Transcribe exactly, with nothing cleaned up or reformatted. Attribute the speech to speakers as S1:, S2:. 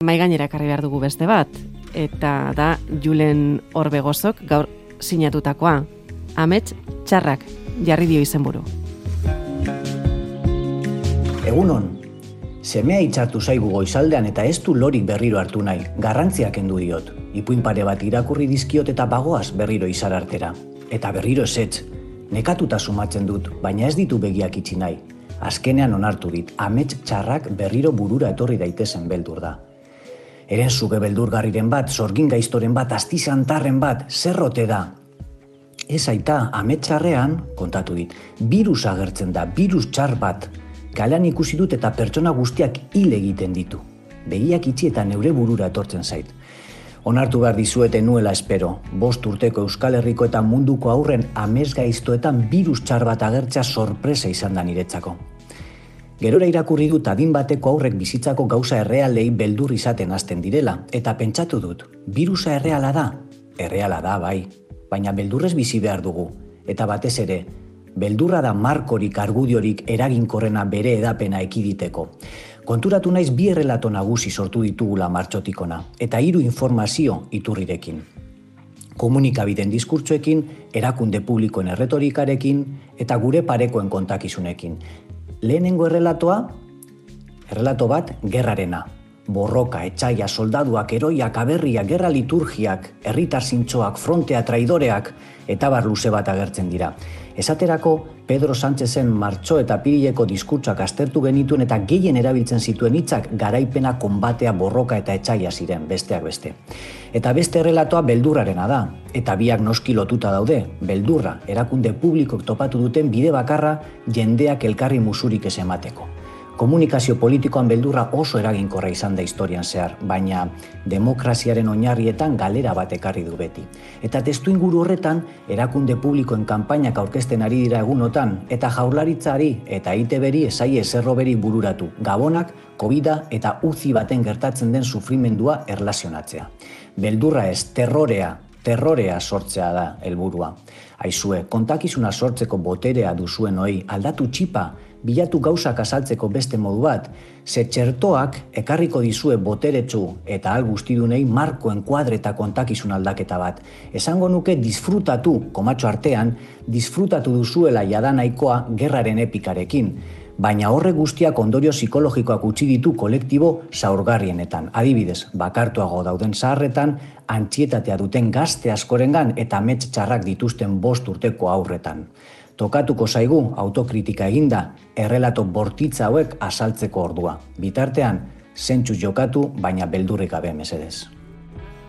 S1: Mai gainera ekarri behar dugu beste bat, eta da Julen Orbegozok gaur sinatutakoa. Amets txarrak jarri dio izenburu.
S2: Egunon, semea itxartu zaigu goizaldean eta ez du lorik berriro hartu nahi, garrantziak kendu diot. Ipuin pare bat irakurri dizkiot eta bagoaz berriro izar artera. Eta berriro ezetz, nekatuta sumatzen dut, baina ez ditu begiak itxi nahi. Azkenean onartu dit, amets txarrak berriro burura etorri daitezen beldur da. Eren zuge beldurgarriren bat, sorgin gaiztoren bat, astizantarren bat, zerrote da. Ez aita, amets txarrean, kontatu dit, virus agertzen da, virus txar bat. Kalean ikusi dut eta pertsona guztiak hil egiten ditu. Begiak itxi eta neure burura etortzen zait. Onartu behar dizuete nuela espero, bost urteko Euskal Herriko eta munduko aurren amets gaiztoetan virus txar bat agertzea sorpresa izan da niretzako. Gerora irakurri dut adin bateko aurrek bizitzako gauza errealei beldur izaten hasten direla, eta pentsatu dut, virusa erreala da? Erreala da, bai, baina beldurrez bizi behar dugu, eta batez ere, beldurra da markorik argudiorik eraginkorrena bere edapena ekiditeko. Konturatu naiz bi errelato nagusi sortu ditugula martxotikona, eta hiru informazio iturrirekin. Komunikabideen diskurtsoekin, erakunde publikoen erretorikarekin, eta gure parekoen kontakizunekin. Lehenengo errelatoa, errelato bat, gerrarena. Borroka, etxaia, soldaduak, eroiak, aberriak, gerra liturgiak, herritar zintzoak, frontea, traidoreak, eta bar luze bat agertzen dira. Esaterako, Pedro Sánchezen martxo eta pirileko diskurtsoak aztertu genituen eta gehien erabiltzen zituen hitzak garaipena, konbatea, borroka eta etxaia ziren, besteak beste. Eta beste errelatoa beldurrarena da, eta biak noski lotuta daude, beldurra, erakunde publikok topatu duten bide bakarra jendeak elkarri musurik ez emateko. Komunikazio politikoan beldurra oso eraginkorra izan da historian zehar, baina demokraziaren oinarrietan galera bat ekarri du beti. Eta testuinguru horretan, erakunde publikoen kanpainak aurkezten ari dira egunotan, eta jaurlaritzari eta I T B-ri esaie zerroberi bururatu, gabonak, kobida eta uzi baten gertatzen den sufrimendua erlazionatzea. Beldurra ez, terrorea, terrorea sortzea da helburua. Aizue, kontakizuna sortzeko boterea duzuen hoi, aldatu txipa, bilatu gauzak azaltzeko beste modu bat, ze txertoak ekarriko dizue boteretsu eta al guztidunei marko enkuadre eta kontakizun aldaketa bat. Esango nuke disfrutatu, komatxo artean, disfrutatu duzuela jadanaikoa gerraren epikarekin, baina horre guztiak ondorio psikologikoak utzi ditu kolektibo zaurgarrienetan. Adibidez, bakartuago dauden zaharretan, antxietatea duten gazte askorengan eta amets txarrak dituzten bost urteko aurretan. Tokatuko zaigu autokritika eginda, errelato bortitza hauek azaltzeko ordua. Bitartean, zentzuz jokatu, baina beldurrik gabe mesedez.